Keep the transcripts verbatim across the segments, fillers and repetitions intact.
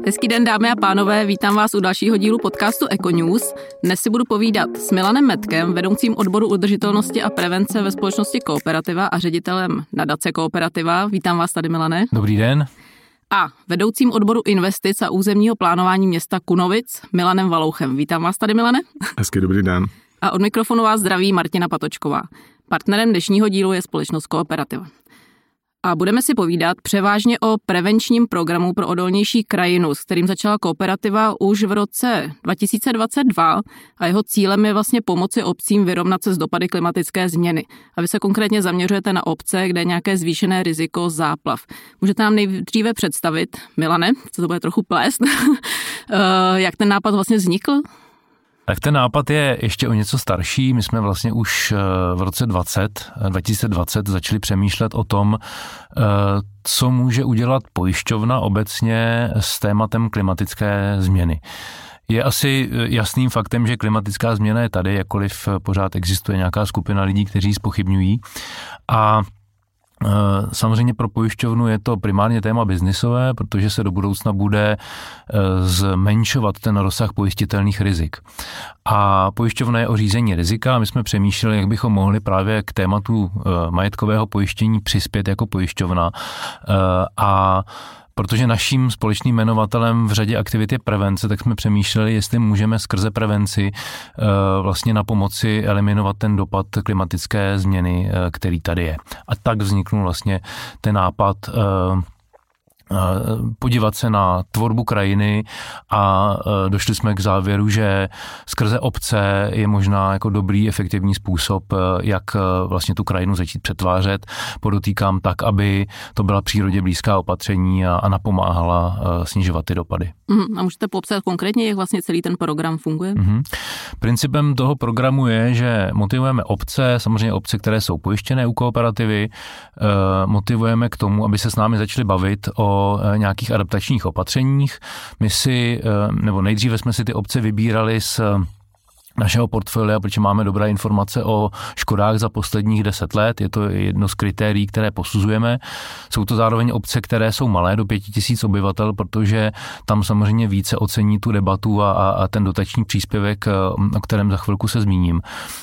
Hezký den, dámy a pánové, vítám vás u dalšího dílu podcastu Econews. Dnes si budu povídat s Milanem Metkem, vedoucím odboru udržitelnosti a prevence ve společnosti Kooperativa a ředitelem nadace Kooperativa. Vítám vás tady, Milane. Dobrý den. A vedoucím odboru investic a územního plánování města Kunovic, Milanem Valouchem. Vítám vás tady, Milane. Hezký dobrý den. A od mikrofonu vás zdraví Martina Patočková. Partnerem dnešního dílu je společnost Kooperativa. A budeme si povídat převážně o prevenčním programu pro odolnější krajinu, s kterým začala Kooperativa už v roce dva tisíce dvacet dva a jeho cílem je vlastně pomoci obcím vyrovnat se s dopady klimatické změny. A vy se konkrétně zaměřujete na obce, kde je nějaké zvýšené riziko záplav. Můžete nám nejdříve představit, Milane, co to bude trochu plést, jak ten nápad vlastně vznikl? Tak ten nápad je ještě o něco starší. My jsme vlastně už v roce dvacet, dva tisíce dvacet začali přemýšlet o tom, co může udělat pojišťovna obecně s tématem klimatické změny. Je asi jasným faktem, že klimatická změna je tady, jakkoliv pořád existuje nějaká skupina lidí, kteří ji zpochybňují. A samozřejmě pro pojišťovnu je to primárně téma biznisové, protože se do budoucna bude zmenšovat ten rozsah pojistitelných rizik. A pojišťovna je o řízení rizika a my jsme přemýšleli, jak bychom mohli právě k tématu majetkového pojištění přispět jako pojišťovna. A protože naším společným jmenovatelem v řadě aktivit je prevence, tak jsme přemýšleli, jestli můžeme skrze prevenci vlastně na pomoci eliminovat ten dopad klimatické změny, který tady je. A tak vzniknul vlastně ten nápad podívat se na tvorbu krajiny a došli jsme k závěru, že skrze obce je možná jako dobrý, efektivní způsob, jak vlastně tu krajinu začít přetvářet. Podotýkám tak, aby to byla přírodě blízká opatření a, a napomáhala snižovat ty dopady. Mm, a můžete popsat konkrétně, jak vlastně celý ten program funguje? Mm-hmm. Principem toho programu je, že motivujeme obce, samozřejmě obce, které jsou pojištěné u Kooperativy, motivujeme k tomu, aby se s námi začali bavit o nějakých adaptačních opatřeních. My si, nebo nejdříve jsme si ty obce vybírali z našeho portfolia, protože máme dobré informace o škodách za posledních deset let. Je to jedno z kritérií, které posuzujeme. Jsou to zároveň obce, které jsou malé, do pěti tisíc obyvatel, protože tam samozřejmě více ocení tu debatu a, a ten dotační příspěvek, o kterém za chvilku se zmíním.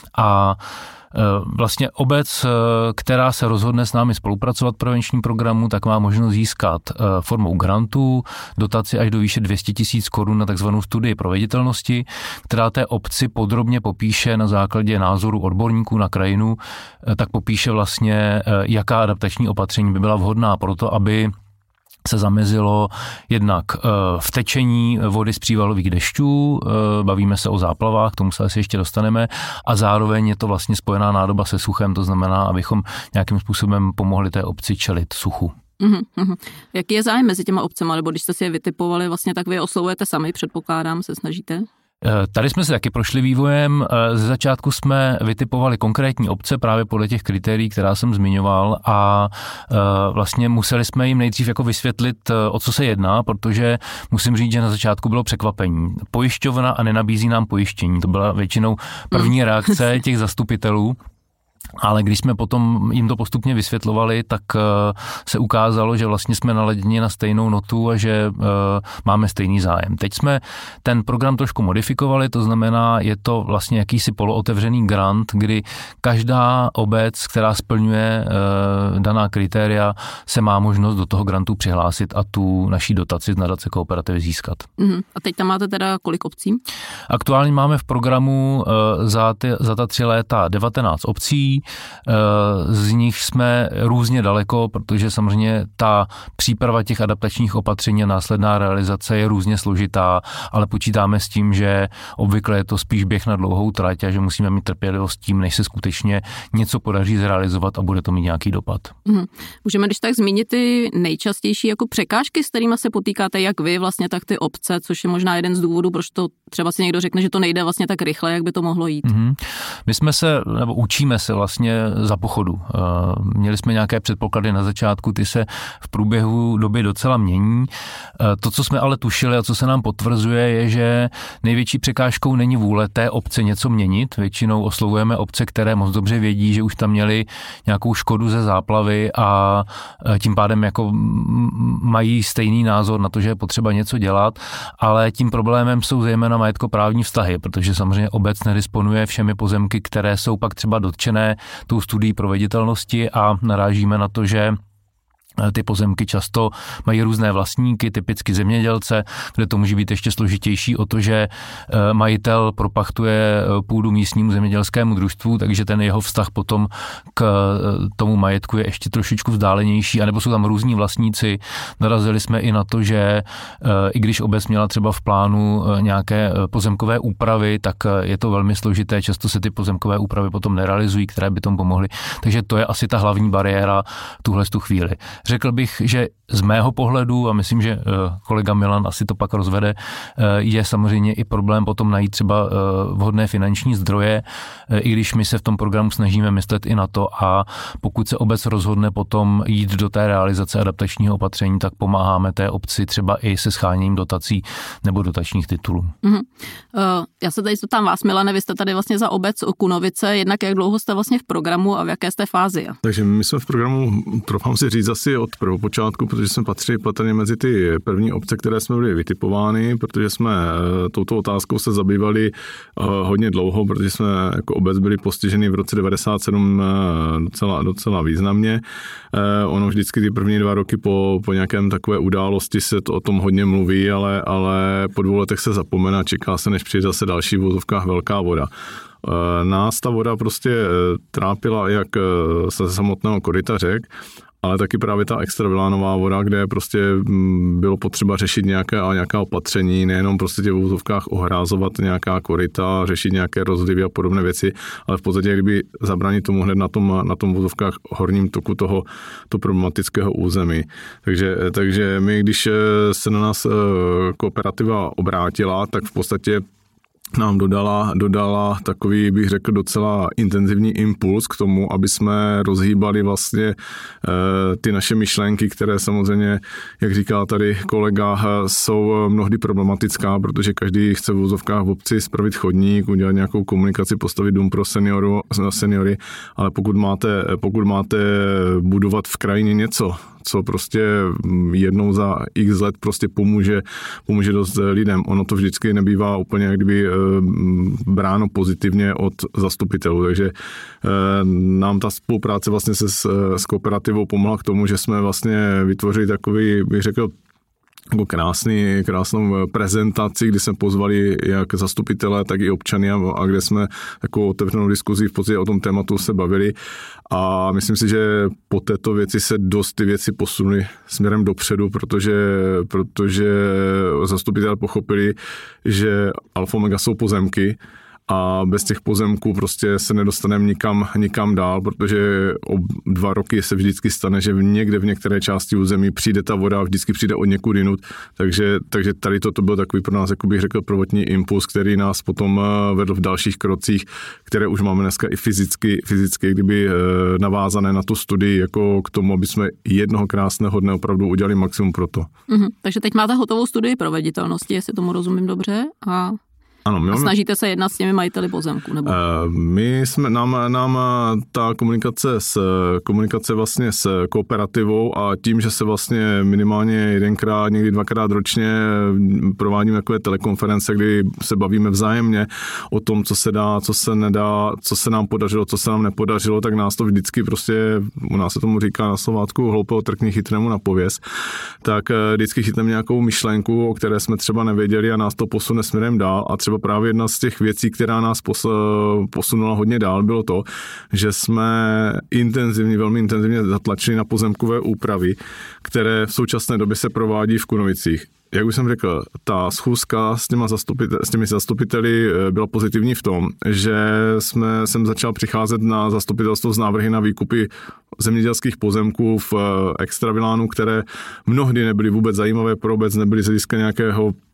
A vlastně obec, která se rozhodne s námi spolupracovat v prevenčním programu, tak má možnost získat formou grantů dotaci až do výše dvě stě tisíc korun na takzvanou studii proveditelnosti, která té obci podrobně popíše na základě názoru odborníků na krajinu, tak popíše vlastně, jaká adaptační opatření by byla vhodná pro to, aby se zamezilo jednak vtečení vody z přívalových dešťů, bavíme se o záplavách, k tomu se asi ještě dostaneme, a zároveň je to vlastně spojená nádoba se suchem, to znamená, abychom nějakým způsobem pomohli té obci čelit suchu. Uhum, uhum. Jaký je zájem mezi těma obcema, nebo když jste si je vytipovali, vlastně tak vy je oslovujete sami, předpokládám, se snažíte? Tady jsme se taky prošli vývojem. Ze začátku jsme vytipovali konkrétní obce právě podle těch kritérií, která jsem zmiňoval, a vlastně museli jsme jim nejdřív jako vysvětlit, o co se jedná, protože musím říct, že na začátku bylo překvapení. Pojišťovna a nenabízí nám pojištění. To byla většinou první reakce těch zastupitelů. Ale když jsme potom jim to postupně vysvětlovali, tak se ukázalo, že vlastně jsme naladěni na stejnou notu a že máme stejný zájem. Teď jsme ten program trošku modifikovali, to znamená, je to vlastně jakýsi polootevřený grant, kdy každá obec, která splňuje daná kritéria, se má možnost do toho grantu přihlásit a tu naší dotaci z nadace Kooperativy získat. Uh-huh. A teď tam máte teda kolik obcí? Aktuálně máme v programu za, ty, za ta tři léta devatenáct obcí. Z nich jsme různě daleko, protože samozřejmě ta příprava těch adaptačních opatření a následná realizace je různě složitá, ale počítáme s tím, že obvykle je to spíš běh na dlouhou trať a že musíme mít trpělivost tím, než se skutečně něco podaří zrealizovat a bude to mít nějaký dopad. Hmm. Můžeme když tak zmínit ty nejčastější jako překážky, s kterými se potýkáte jak vy, vlastně tak ty obce, což je možná jeden z důvodů, proč to třeba si někdo řekne, že to nejde vlastně tak rychle, jak by to mohlo jít. Hmm. My jsme se, nebo učíme se vlastně za pochodu. Měli jsme nějaké předpoklady na začátku, ty se v průběhu doby docela mění. To, co jsme ale tušili a co se nám potvrzuje, je, že největší překážkou není vůle té obce něco měnit. Většinou oslovujeme obce, které moc dobře vědí, že už tam měli nějakou škodu ze záplavy a tím pádem jako mají stejný názor na to, že je potřeba něco dělat, ale tím problémem jsou zejména majetkoprávní vztahy, protože samozřejmě obec nedisponuje všemi pozemky, které jsou pak třeba dotčené tou studií proveditelnosti a narážíme na to, že ty pozemky často mají různé vlastníky, typicky zemědělce, kde to může být ještě složitější o to, že majitel propachtuje půdu místnímu zemědělskému družstvu, takže ten jeho vztah potom k tomu majetku je ještě trošičku vzdálenější, anebo jsou tam různí vlastníci. Narazili jsme i na to, že i když obec měla třeba v plánu nějaké pozemkové úpravy, tak je to velmi složité, často se ty pozemkové úpravy potom nerealizují, které by tomu pomohly. Takže to je asi ta hlavní bariéra tuhle tu chvíli. Řekl bych, že z mého pohledu, a myslím, že kolega Milan asi to pak rozvede, je samozřejmě i problém potom najít třeba vhodné finanční zdroje, i když my se v tom programu snažíme myslet i na to a pokud se obec rozhodne potom jít do té realizace adaptačního opatření, tak pomáháme té obci třeba i se sháněním dotací nebo dotačních titulů. Mm-hmm. Já se tady zeptám vás, Milane, vy jste tady vlastně za obec Kunovice, jednak jak dlouho jste vlastně v programu a v jaké jste fázi? Takže my jsme v programu, troufám si říct asi od prvopočátku, protože jsme patřili patrně mezi ty první obce, které jsme byli vytipovány, protože jsme touto otázkou se zabývali hodně dlouho, protože jsme jako obec byli postiženi v roce devadesát sedm docela, docela významně. Ono vždycky ty první dva roky po, po nějakém takové události se to o tom hodně mluví, ale, ale po dvou letech se zapomene a čeká se, než přijde zase další v vozovkách velká voda. Nás ta voda prostě trápila jak se samotného koryta řek, ale taky právě ta extravilánová voda, kde prostě bylo potřeba řešit nějaké, a nějaká opatření, nejenom prostě v úzovkách ohrázovat nějaká koryta, řešit nějaké rozlivy a podobné věci, ale v podstatě kdyby zabránit tomu hned na tom, na tom úzovkách horním toku toho to problematického území. Takže, takže my, když se na nás kooperativa obrátila, tak v podstatě nám dodala, dodala takový, bych řekl, docela intenzivní impuls k tomu, aby jsme rozhýbali vlastně e, ty naše myšlenky, které samozřejmě, jak říká tady kolega, jsou mnohdy problematická, protože každý chce v vozovkách v obci spravit chodník, udělat nějakou komunikaci, postavit dům pro senioru, seniory, ale pokud máte, pokud máte budovat v krajině něco, co prostě jednou za x let prostě pomůže, pomůže dost lidem. Ono to vždycky nebývá úplně jak kdyby bráno pozitivně od zastupitelů, takže nám ta spolupráce vlastně se s, s kooperativou pomohla k tomu, že jsme vlastně vytvořili takový, bych řekl, jako krásný, krásnou prezentaci, kdy jsme pozvali jak zastupitele, tak i občany a kde jsme takovou otevřenou diskuzi v podstatě o tom tématu se bavili a myslím si, že po této věci se dost ty věci posunuly směrem dopředu, protože, protože zastupitelé pochopili, že alfa omega jsou pozemky a bez těch pozemků prostě se nedostaneme nikam, nikam dál, protože o dva roky se vždycky stane, že někde v některé části území přijde ta voda a vždycky přijde od někud jinut, takže, takže tady toto byl takový pro nás, jako bych řekl, prvotní impuls, který nás potom vedl v dalších krocích, které už máme dneska i fyzicky, fyzicky kdyby navázané na tu studii, jako k tomu, aby jsme jednoho krásného dne opravdu udělali maximum pro to. Mm-hmm. Takže teď máte hotovou studii proveditelnosti, jestli tomu rozumím dobře, a Ano, my a snažíte se jednat s těmi majiteli pozemku, nebo? My jsme, nám, nám ta komunikace s, komunikace vlastně s kooperativou a tím, že se vlastně minimálně jedenkrát, někdy dvakrát ročně provádíme takové telekonference, kdy se bavíme vzájemně o tom, co se dá, co se nedá, co se nám podařilo, co se nám nepodařilo, tak nás to vždycky prostě, u nás se tomu říká na Slovácku, hloupého trkni chytnému na pověst, tak vždycky chytneme nějakou myšlenku, o které jsme třeba nevěděli a nás to posune směrem dál a třeba právě jedna z těch věcí, která nás posunula hodně dál, bylo to, že jsme intenzivně, velmi intenzivně zatlačili na pozemkové úpravy, které v současné době se provádí v Kunovicích. Jak už jsem řekl, ta schůzka s, těma zastupitel, s těmi zastupiteli byla pozitivní v tom, že jsme, jsem začal přicházet na zastupitelstvo z návrhy na výkupy zemědělských pozemků v extravilánu, které mnohdy nebyly vůbec zajímavé pro obec, nebyly z hlediska nějakého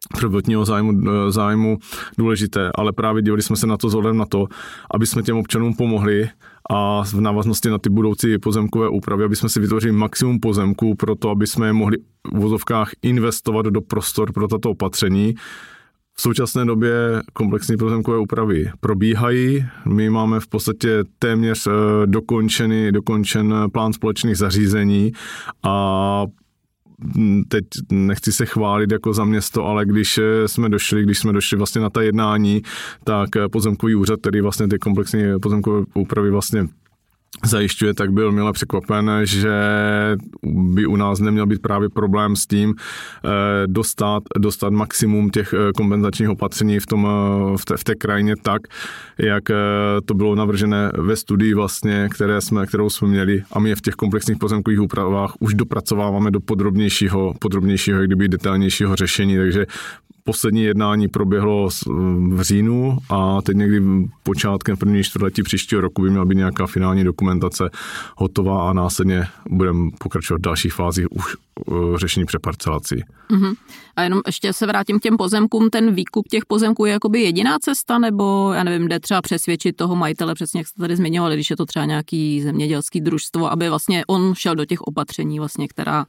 prvotního zájmu, zájmu důležité, ale právě dívali jsme se na to vzhledem na to, aby jsme těm občanům pomohli a v návaznosti na ty budoucí pozemkové úpravy, aby jsme si vytvořili maximum pozemků pro to, aby jsme je mohli v vozovkách investovat do prostor pro tato opatření. V současné době komplexní pozemkové úpravy probíhají. My máme v podstatě téměř dokončený, dokončen plán společných zařízení a teď nechci se chválit jako za město, ale když jsme došli, když jsme došli vlastně na ta jednání, tak pozemkový úřad, který vlastně ty komplexní pozemkové úpravy vlastně zajišťuje, tak byl mile překvapen, že by u nás neměl být právě problém s tím dostat, dostat maximum těch kompenzačních opatření v, tom, v, té, v té krajině tak, jak to bylo navržené ve studii vlastně, které jsme, kterou jsme měli a my je v těch komplexních pozemkových úpravách už dopracováváme do podrobnějšího, podrobnějšího, kdyby detailnějšího řešení, takže poslední jednání proběhlo v říjnu a teď někdy počátkem první čtvrtletí příštího roku by měla být nějaká finální dokumentace hotová a následně budeme pokračovat v dalších fázích už řešení přeparcelací. Uh-huh. A jenom ještě se vrátím k těm pozemkům. Ten výkup těch pozemků je jakoby jediná cesta, nebo já nevím, jde třeba přesvědčit toho majitele, přesně jak jste tady zmiňovali, když je to třeba nějaký zemědělský družstvo, aby vlastně on šel do těch opatření, vlastně, která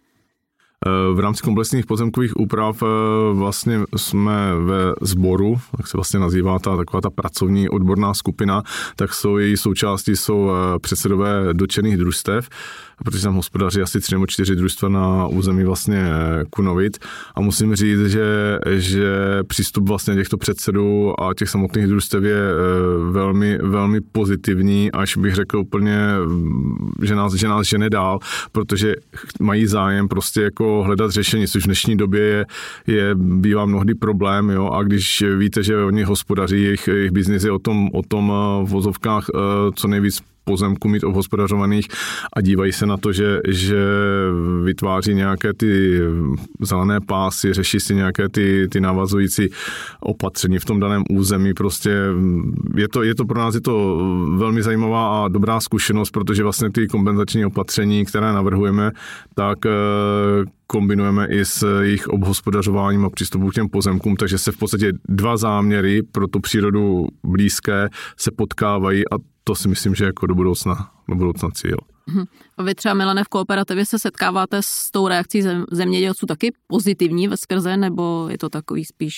v rámci komplexních pozemkových úprav vlastně jsme ve sboru, tak se vlastně nazývá ta taková ta pracovní odborná skupina, tak jsou její součástí jsou předsedové dotčených družstev, protože tam hospodaří asi tři nebo čtyři družstva na území vlastně Kunovic a musím říct, že, že přístup vlastně těchto předsedů a těch samotných družstev je velmi, velmi pozitivní, až bych řekl úplně, že nás, že nás žene dál, protože mají zájem prostě jako hledat řešení, což v dnešní době je, je bývá mnohdy problém, jo, a když víte, že oni hospodaří, jejich, jejich biznis je o tom, o tom v vozovkách co nejvíc pozemku mít obhospodařovaných a dívají se na to, že, že vytváří nějaké ty zelené pásy, řeší si nějaké ty, ty navazující opatření v tom daném území. Prostě je to, je to pro nás je to velmi zajímavá a dobrá zkušenost, protože vlastně ty kompenzační opatření, které navrhujeme, tak kombinujeme i s jejich obhospodařováním a přístupem k těm pozemkům, takže se v podstatě dva záměry pro tu přírodu blízké se potkávají a to si myslím, že jako do budoucna, do budoucna cíl. A vy třeba, Milane, v kooperativě se setkáváte s tou reakcí zemědělců taky pozitivní veskrze, nebo je to takový spíš...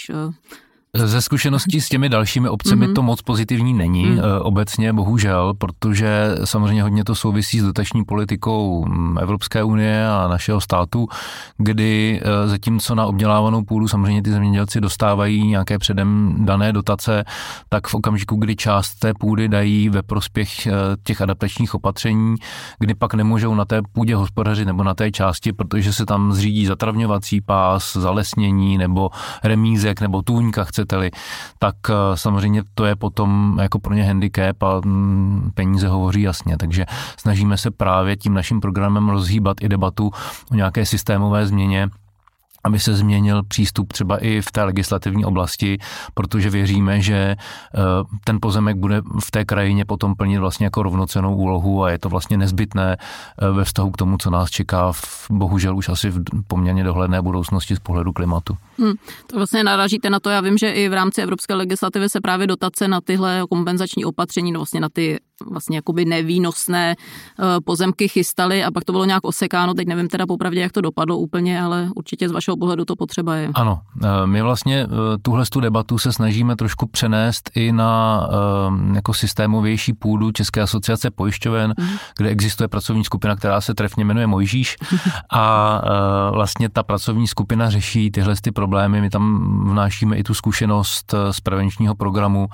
Ze zkušeností s těmi dalšími obcemi mm-hmm. to moc pozitivní není mm. obecně, bohužel, protože samozřejmě hodně to souvisí s dotační politikou Evropské unie a našeho státu, kdy zatímco na obdělávanou půdu samozřejmě ty zemědělci dostávají nějaké předem dané dotace, tak v okamžiku, kdy část té půdy dají ve prospěch těch adaptačních opatření, kdy pak nemůžou na té půdě hospodařit nebo na té části, protože se tam zřídí zatravňovací pás, zalesnění nebo remízek nebo tůňka, chce tak samozřejmě to je potom jako pro ně handicap a peníze hovoří jasně. Takže snažíme se právě tím naším programem rozhýbat i debatu o nějaké systémové změně, aby se změnil přístup třeba i v té legislativní oblasti, protože věříme, že ten pozemek bude v té krajině potom plnit vlastně jako rovnocennou úlohu a je to vlastně nezbytné ve vztahu k tomu, co nás čeká v, bohužel už asi v poměrně dohledné budoucnosti z pohledu klimatu. Hmm, to vlastně narážíte na to, já vím, že i v rámci evropské legislativy se právě dotace na tyhle kompenzační opatření, no vlastně na ty vlastně jakoby nevýnosné pozemky chystaly a pak to bylo nějak osekáno, teď nevím teda popravdě, jak to dopadlo úplně, ale určitě z vašeho pohledu to potřeba je. Ano, my vlastně tuhle tu debatu se snažíme trošku přenést i na jako systémovější půdu České asociace pojišťoven, mm. kde existuje pracovní skupina, která se trefně jmenuje Mojžíš a vlastně ta pracovní skupina řeší tyhle ty problémy, my tam vnášíme i tu zkušenost z prevenčního programu,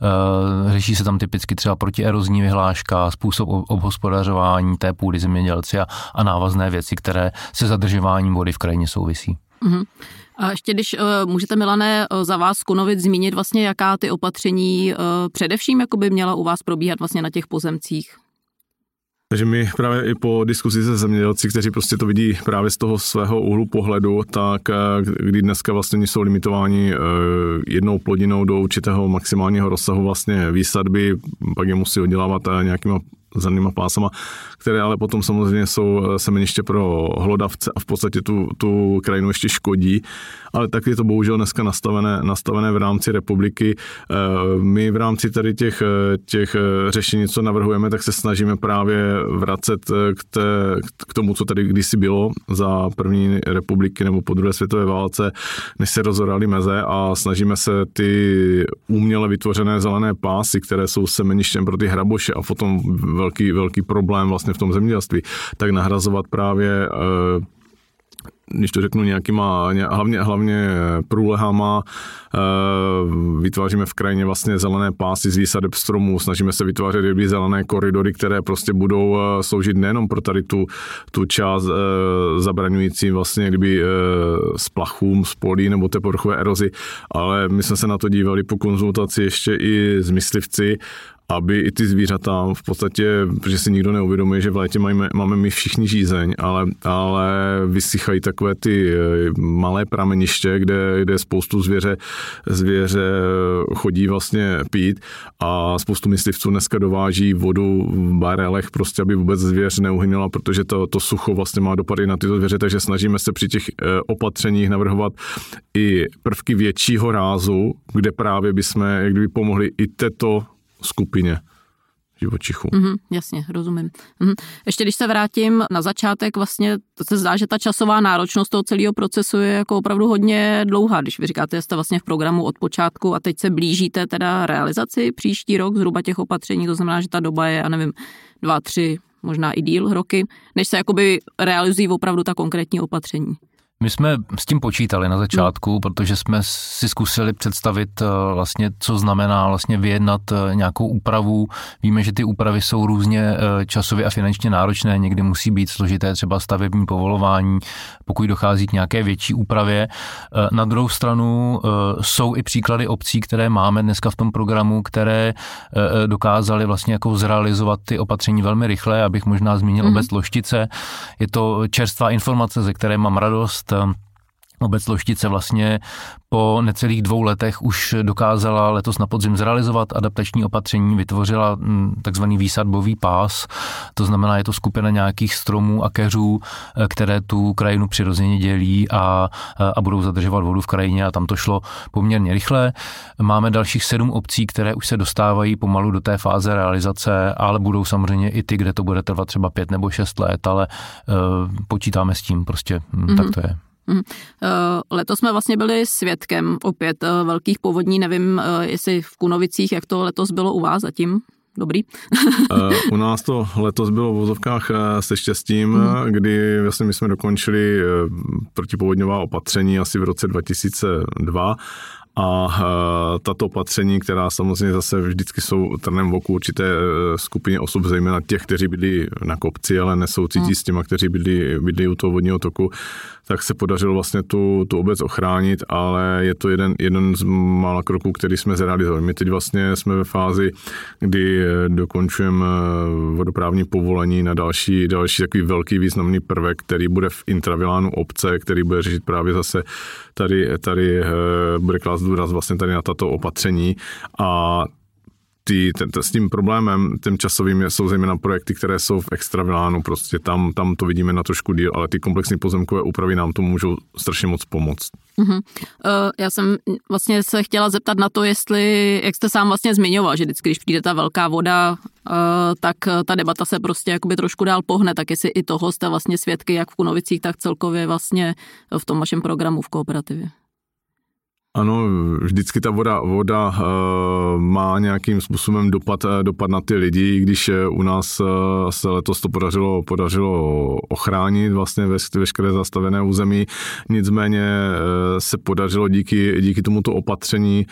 řeší se tam typicky třeba protierozní vyhláška, způsob obhospodařování té půdy zemědělci a, a návazné věci, které se zadržováním vody v krajině souvisí. Uh-huh. A ještě když uh, můžete, Milane, uh, za vás Kunovic zmínit vlastně, jaká ty opatření uh, především jakoby měla u vás probíhat vlastně na těch pozemcích? Takže my právě i po diskuzi se zemědělci, kteří prostě to vidí právě z toho svého úhlu pohledu, tak kdy dneska vlastně jsou limitováni jednou plodinou do určitého maximálního rozsahu vlastně výsadby, pak je musí oddělávat nějakýma zelenýma pásama, které ale potom samozřejmě jsou semeniště pro hlodavce a v podstatě tu, tu krajinu ještě škodí, ale tak je to bohužel dneska nastavené, nastavené v rámci republiky. My v rámci tady těch, těch řešení, co navrhujeme, tak se snažíme právě vracet k, té, k tomu, co tady kdysi bylo za první republiky nebo po druhé světové válce, než se rozoraly meze, a snažíme se ty uměle vytvořené zelené pásy, které jsou semeništěm pro ty hraboše a potom velký, velký problém vlastně v tom zemědělství, tak nahrazovat právě, když to řeknu, nějakýma, hlavně, hlavně průlehama, vytváříme v krajině vlastně zelené pásy z výsadeb stromů, snažíme se vytvářet kdyby zelené koridory, které prostě budou sloužit nejenom pro tady tu, tu část zabraňující vlastně kdyby splachům z polí nebo té povrchové erozi, ale my jsme se na to dívali po konzultaci ještě i s myslivci, aby i ty zvířata v podstatě, protože si nikdo neuvědomuje, že v létě máme, máme my všichni žízeň, ale, ale vysychají takové ty malé prameniště, kde, kde spoustu zvěře, zvěře chodí vlastně pít a spoustu myslivců dneska dováží vodu v barelech, prostě aby vůbec zvěř neuhynula, protože to, to sucho vlastně má dopady na tyto zvěře, takže snažíme se při těch opatřeních navrhovat i prvky většího rázu, kde právě bychom jak kdyby pomohli i této skupině živočichů. Mm-hmm, jasně, rozumím. Mm-hmm. Ještě když se vrátím na začátek, vlastně to se zdá, že ta časová náročnost toho celého procesu je jako opravdu hodně dlouhá. Když vy říkáte, že jste vlastně v programu od počátku a teď se blížíte teda realizaci příští rok, zhruba těch opatření, to znamená, že ta doba je, já nevím, dva, tři, možná i díl roky, než se jakoby realizují opravdu ta konkrétní opatření. My jsme s tím počítali na začátku, no. protože jsme si zkusili představit vlastně, co znamená vlastně vyjednat nějakou úpravu. Víme, že ty úpravy jsou různě časově a finančně náročné, někdy musí být složité třeba stavební povolování, pokud dochází k nějaké větší úpravě. Na druhou stranu jsou i příklady obcí, které máme dneska v tom programu, které dokázaly vlastně jako zrealizovat ty opatření velmi rychle, abych možná zmínil mm. obec Loštice. Je to čerstvá informace, ze které mám radost. Obec Loštice vlastně po necelých dvou letech už dokázala letos na podzim zrealizovat adaptační opatření, vytvořila takzvaný výsadbový pás, to znamená, je to skupina nějakých stromů a keřů, které tu krajinu přirozeně dělí a, a budou zadržovat vodu v krajině, a tam to šlo poměrně rychle. Máme dalších sedm obcí, které už se dostávají pomalu do té fáze realizace, ale budou samozřejmě i ty, kde to bude trvat třeba pět nebo šest let, ale uh, počítáme s tím, prostě mm-hmm. tak to je. Letos jsme vlastně byli svědkem opět velkých povodní, nevím, jestli v Kunovicích, jak to letos bylo u vás zatím. Dobrý. U nás to letos bylo v vozovkách se štěstím, mm. kdy vlastně my jsme dokončili protipovodňová opatření asi v roce dva tisíce dva. A tato opatření, která samozřejmě zase vždycky jsou trnem v oku určité skupině osob, zejména těch, kteří byli na kopci, ale nesoucítí hmm. s těma, kteří byli, byli u toho vodního toku, tak se podařilo vlastně tu, tu obec ochránit, ale je to jeden, jeden z mála kroků, který jsme zrealizovali. My teď vlastně jsme ve fázi, kdy dokončujeme vodoprávní povolení na další, další takový velký významný prvek, který bude v intravilánu obce, který bude řešit právě zase tady, tady bude klást důraz vlastně tady na tato opatření a ty, ten, s tím problémem, tím časovým jsou zejména projekty, které jsou v extravilánu, prostě tam, tam to vidíme na trošku díl, ale ty komplexní pozemkové úpravy nám to můžou strašně moc pomoct. Uh-huh. Uh, já jsem vlastně se chtěla zeptat na to, jestli, jak jste sám vlastně zmiňoval, že vždycky, když přijde ta velká voda, uh, tak ta debata se prostě jakoby trošku dál pohne, tak jestli i toho jste vlastně svědky, jak v Kunovicích, tak celkově vlastně v tom vašem programu v kooperativě. Ano, vždycky ta voda, voda uh, má nějakým způsobem dopad, dopad na ty lidi, když u nás uh, se letos to podařilo, podařilo ochránit vlastně veškeré zastavené území, nicméně uh, se podařilo díky, díky tomuto opatření,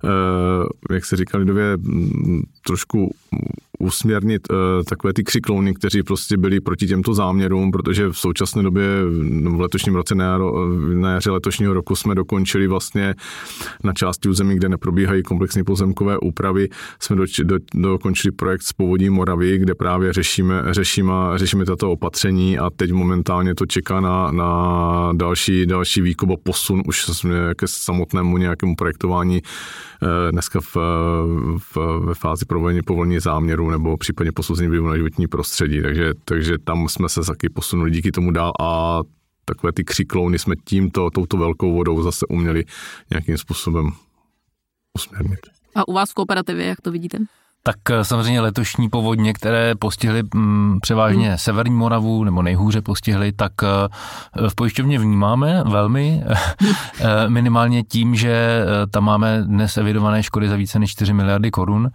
uh, jak se říká lidově, trošku usměrnit uh, takové ty křiklouny, kteří prostě byli proti těmto záměrům, protože v současné době, v letošním roce, na, na jaře letošního roku jsme dokončili vlastně na části území, kde neprobíhají komplexní pozemkové úpravy, jsme do, do, dokončili projekt z Povodí Moravy, kde právě řešíme, řešíme, řešíme tato opatření a teď momentálně to čeká na, na další, další výkop a posun už ke samotnému nějakému projektování dneska v, v, ve fázi povolení, povolení záměru dopadů nebo případně posouzení vlivu na životní prostředí. Takže, takže tam jsme se taky posunuli díky tomu dál a takové ty křiklouny jsme tímto, touto velkou vodou zase uměli nějakým způsobem usměrnit. A u vás v kooperativě, jak to vidíte? Tak samozřejmě letošní povodně, které postihly m, převážně hmm. severní Moravu nebo nejhůře postihly, tak v pojišťovně vnímáme velmi minimálně tím, že tam máme dnes evidované škody za více než čtyři miliardy korun.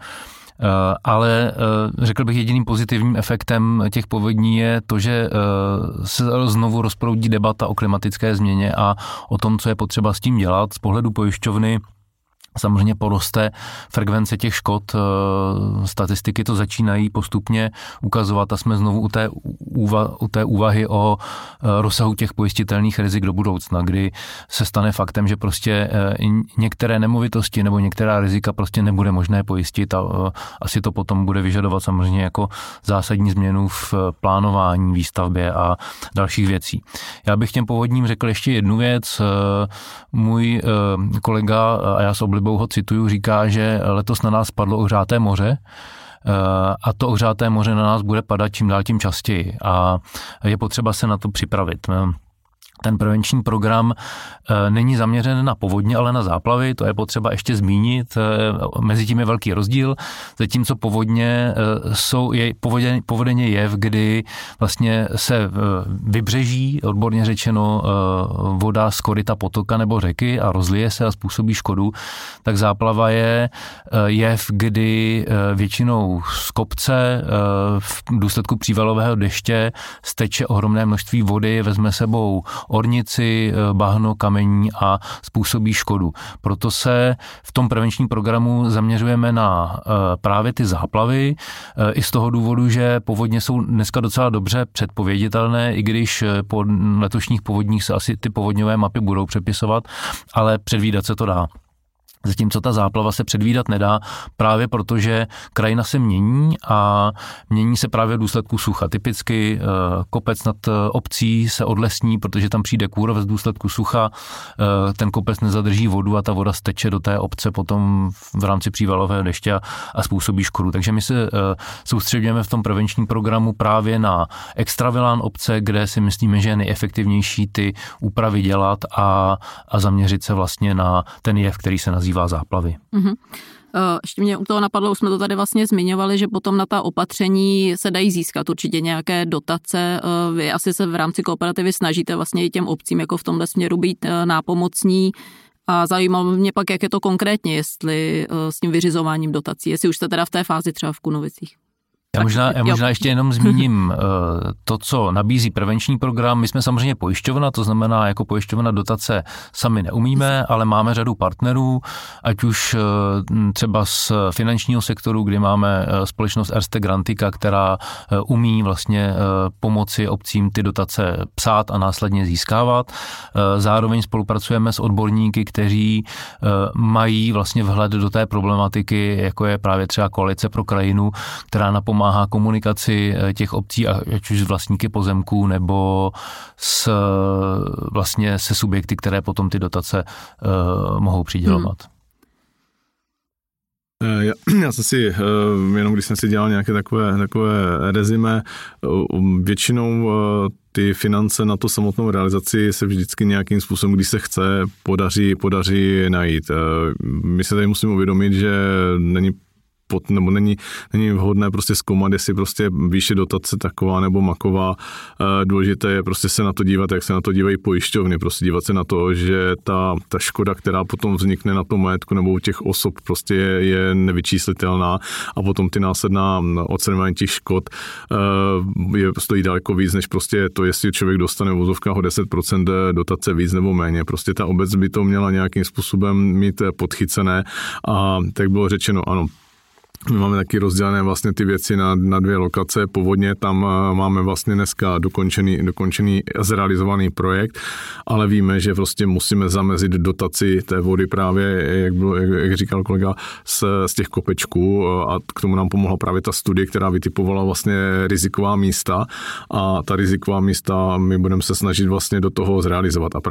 Ale řekl bych, jediným pozitivním efektem těch povodní je to, že se znovu rozproudí debata o klimatické změně a o tom, co je potřeba s tím dělat. Z pohledu pojišťovny samozřejmě poroste frekvence těch škod, statistiky to začínají postupně ukazovat a jsme znovu u té, úva, u té úvahy o rozsahu těch pojistitelných rizik do budoucna, kdy se stane faktem, že prostě některé nemovitosti nebo některá rizika prostě nebude možné pojistit a asi to potom bude vyžadovat samozřejmě jako zásadní změnu v plánování, výstavbě a dalších věcí. Já bych těm povodním řekl ještě jednu věc. Můj kolega, a já s oblibou ho cituju, říká, že letos na nás padlo ohřáté moře a to ohřáté moře na nás bude padat čím dál tím častěji a je potřeba se na to připravit. Ten prevenční program není zaměřen na povodně, ale na záplavy, to je potřeba ještě zmínit. Mezi tím je velký rozdíl, zatímco povodně jsou, je, povodeň, povodeň je jev, kdy vlastně se vybřeží, odborně řečeno, voda z koryta potoka nebo řeky a rozlije se a způsobí škodu, tak záplava je jev, kdy většinou z kopce v důsledku přívalového deště steče ohromné množství vody, vezme sebou ornici, bahno, kamení a způsobí škodu. Proto se v tom prevenčním programu zaměřujeme na právě ty záplavy i z toho důvodu, že povodně jsou dneska docela dobře předpověditelné, i když po letošních povodních se asi ty povodňové mapy budou přepisovat, ale předvídat se to dá. Zatímco ta záplava se předvídat nedá právě proto, že krajina se mění a mění se právě v důsledku sucha. Typicky kopec nad obcí se odlesní, protože tam přijde kůrovec v důsledku sucha, ten kopec nezadrží vodu a ta voda steče do té obce potom v rámci přívalového deště a způsobí škodu. Takže my se soustředujeme v tom prevenčním programu právě na extravilán obce, kde si myslíme, že je nejefektivnější ty úpravy dělat a, a zaměřit se vlastně na ten jev, který se nazývá záplavy. Mm-hmm. Ještě mě u toho napadlo, už jsme to tady vlastně zmiňovali, že potom na ta opatření se dají získat určitě nějaké dotace. Vy asi se v rámci kooperativy snažíte vlastně i těm obcím jako v tomhle směru být nápomocní. A zajímalo mě pak, jak je to konkrétně, jestli s tím vyřizováním dotací, jestli už jste teda v té fázi třeba v Kunovicích. Já možná, já možná ještě jenom zmíním to, co nabízí prevenční program. My jsme samozřejmě pojišťovna, to znamená, jako pojišťovna dotace sami neumíme, ale máme řadu partnerů, ať už třeba z finančního sektoru, kdy máme společnost Erste Grantica, která umí vlastně pomoci obcím ty dotace psát a následně získávat. Zároveň spolupracujeme s odborníky, kteří mají vlastně vhled do té problematiky, jako je právě třeba Koalice pro krajinu, která napomáhá pomáhá komunikaci těch obcí, ať už s vlastníky pozemků nebo s, vlastně se subjekty, které potom ty dotace uh, mohou přidělovat. Hmm. Já, já jsem si, jenom když jsem si dělal nějaké takové, takové rezime, většinou ty finance na to samotnou realizaci se vždycky nějakým způsobem, když se chce, podaří, podaří najít. My se tady musíme uvědomit, že není Pod, nebo není, není vhodné prostě zkoumat, jestli prostě výše dotace taková nebo maková. Důležité je prostě se na to dívat, jak se na to dívají pojišťovny, prostě dívat se na to, že ta, ta škoda, která potom vznikne na tom majetku nebo u těch osob, prostě je, je nevyčíslitelná a potom ty následná odstraňování těch škod je, stojí daleko víc, než prostě to, jestli člověk dostane v vozovkách o deset procent dotace víc nebo méně. Prostě ta obec by to měla nějakým způsobem mít podchycené a tak bylo řečeno, ano, my máme taky rozdělené vlastně ty věci na, na dvě lokace. Povodně tam máme vlastně dneska dokončený, dokončený zrealizovaný projekt, ale víme, že prostě musíme zamezit dotaci té vody právě, jak, bylo, jak, jak říkal kolega, z, z těch kopečků a k tomu nám pomohla právě ta studie, která vytipovala vlastně riziková místa a ta riziková místa my budeme se snažit vlastně do toho zrealizovat. A právě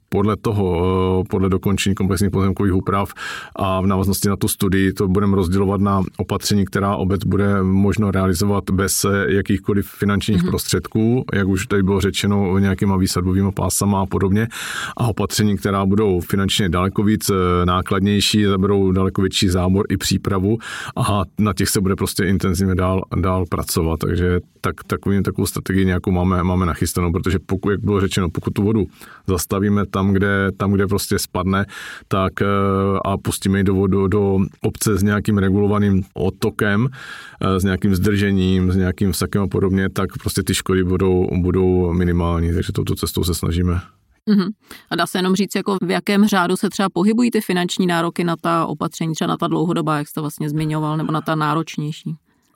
podle toho, podle dokončení komplexních pozemkových úprav a v návaznosti na tu studii to budeme rozdělovat na opatření, která obec bude možno realizovat bez jakýchkoliv finančních mm-hmm. prostředků, jak už tady bylo řečeno, nějakýma výsadbovými pásama a podobně, a opatření, která budou finančně daleko víc nákladnější, zaberou daleko větší zábor i přípravu a na těch se bude prostě intenzivně dál, dál pracovat, takže tak, takovým, takovou strategii nějakou máme, máme nachystanou, protože pokud, jak bylo řečeno, pokud tu vodu zastavíme tam, kde, tam, kde prostě spadne, tak a pustíme ji do, do, do obce s nějakým regulovaným odtokem, s nějakým zdržením, s nějakým vsakem a podobně, tak prostě ty škody budou, budou minimální, takže touto cestou se snažíme. Uhum. A dá se jenom říct, jako v jakém řádu se třeba pohybují ty finanční nároky na ta opatření, třeba na ta dlouhodobá, jak jste vlastně zmiňoval, nebo na ta náročnější?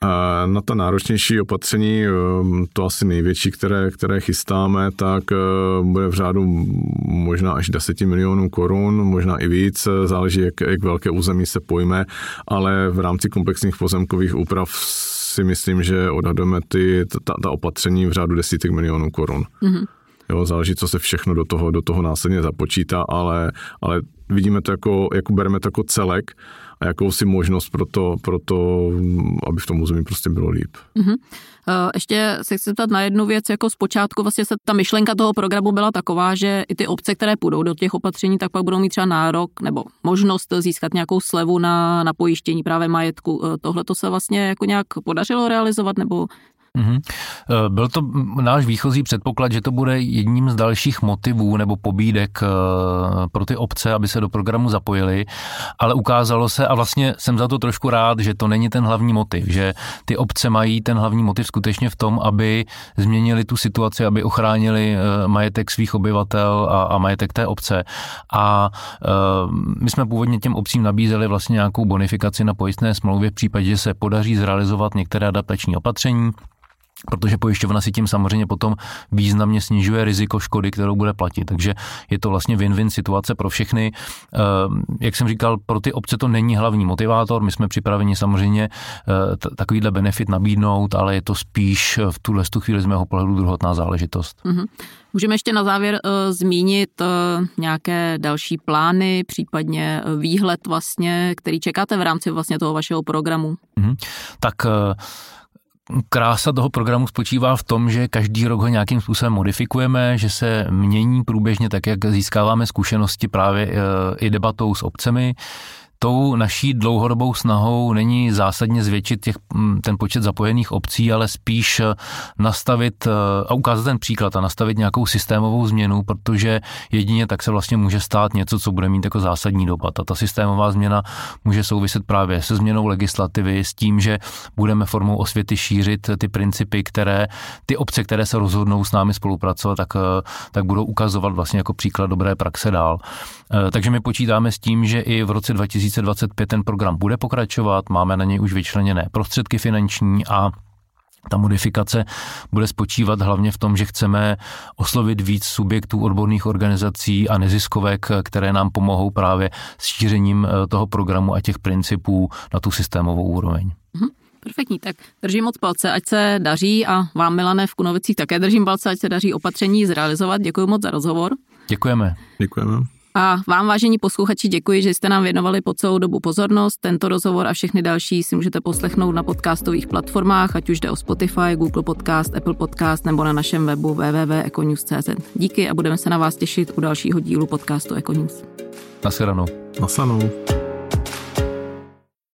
Na ta náročnější opatření, to asi největší, které, které chystáme, tak bude v řádu možná až deset milionů korun, možná i víc, záleží, jak, jak velké území se pojme, ale v rámci komplexních pozemkových úprav si myslím, že odhadujeme ty, ta, ta opatření v řádu desítek milionů korun. Mm-hmm. Jo, záleží, co se všechno do toho, do toho následně započítá, ale, ale vidíme to jako, jako bereme to jako celek a jakousi možnost pro to, pro to, aby v tom území prostě bylo líp. Mm-hmm. Ještě se chci ptat na jednu věc, jako zpočátku vlastně se ta myšlenka toho programu byla taková, že i ty obce, které půjdou do těch opatření, tak pak budou mít třeba nárok nebo možnost získat nějakou slevu na, na pojištění právě majetku. Tohle to se vlastně jako nějak podařilo realizovat, nebo... Mm-hmm. Byl to náš výchozí předpoklad, že to bude jedním z dalších motivů nebo pobídek pro ty obce, aby se do programu zapojili, ale ukázalo se, a vlastně jsem za to trošku rád, že to není ten hlavní motiv, že ty obce mají ten hlavní motiv skutečně v tom, aby změnili tu situaci, aby ochránili majetek svých obyvatel a, a majetek té obce. A my jsme původně těm obcím nabízeli vlastně nějakou bonifikaci na pojistné smlouvě v případě, že se podaří zrealizovat některé adaptační opatření, protože pojišťovna si tím samozřejmě potom významně snižuje riziko škody, kterou bude platit. Takže je to vlastně win-win situace pro všechny. Jak jsem říkal, pro ty obce to není hlavní motivátor. My jsme připraveni samozřejmě takovýhle benefit nabídnout, ale je to spíš v tuhle tu chvíli z mého pohledu druhotná záležitost. Mm-hmm. Můžeme ještě na závěr uh, zmínit uh, nějaké další plány, případně výhled vlastně, který čekáte v rámci vlastně toho vašeho programu? Mm-hmm. Tak uh, krása toho programu spočívá v tom, že každý rok ho nějakým způsobem modifikujeme, že se mění průběžně tak, jak získáváme zkušenosti právě i debatou s obcemi. Tou naší dlouhodobou snahou není zásadně zvětšit těch, ten počet zapojených obcí, ale spíš nastavit a ukázat ten příklad a nastavit nějakou systémovou změnu, protože jedině tak se vlastně může stát něco, co bude mít jako zásadní dopad. A ta systémová změna může souviset právě se změnou legislativy, s tím, že budeme formou osvěty šířit ty principy, které ty obce, které se rozhodnou s námi spolupracovat, tak, tak budou ukazovat vlastně jako příklad dobré praxe dál. Takže my počítáme s tím, že i v roce dva tisíce dvacet pět ten program bude pokračovat, máme na něj už vyčleněné prostředky finanční a ta modifikace bude spočívat hlavně v tom, že chceme oslovit víc subjektů, odborných organizací a neziskovek, které nám pomohou právě s šířením toho programu a těch principů na tu systémovou úroveň. Mhm. Perfektní, tak držím moc palce, ať se daří a vám, Milane, v Kunovicích také držím palce, ať se daří opatření zrealizovat. Děkuji moc za rozhovor. Děkujeme. Děkujeme. A vám, vážení posluchači, děkuji, že jste nám věnovali po celou dobu pozornost. Tento rozhovor a všechny další si můžete poslechnout na podcastových platformách, ať už jde o Spotify, Google Podcast, Apple Podcast nebo na našem webu w w w tečka econews tečka c z. Díky a budeme se na vás těšit u dalšího dílu podcastu Econews. Nasledanou. Nasledanou.